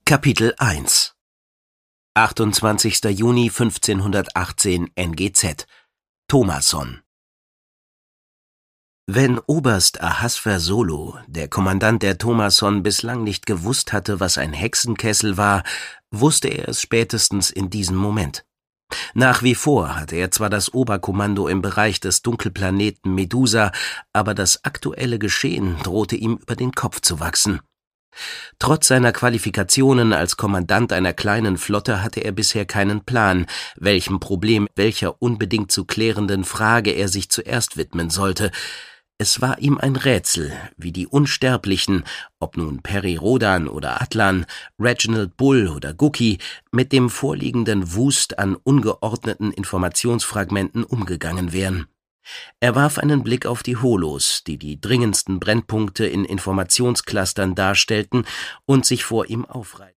Kapitel 1 28. Juni 1518 NGZ Thomasson. Wenn Oberst Ahasver Solo, der Kommandant der Thomasson, bislang nicht gewusst hatte, was ein Hexenkessel war, wusste er es spätestens in diesem Moment. Nach wie vor hatte er zwar das Oberkommando im Bereich des Dunkelplaneten Medusa, aber das aktuelle Geschehen drohte ihm über den Kopf zu wachsen. Trotz seiner Qualifikationen als Kommandant einer kleinen Flotte hatte er bisher keinen Plan, welchem Problem, welcher unbedingt zu klärenden Frage er sich zuerst widmen sollte. Es war ihm ein Rätsel, wie die Unsterblichen, ob nun Peri Rodan oder Atlan, Reginald Bull oder Gookie, mit dem vorliegenden Wust an ungeordneten Informationsfragmenten umgegangen wären. Er warf einen Blick auf die Holos, die die dringendsten Brennpunkte in Informationsclustern darstellten und sich vor ihm aufreihten.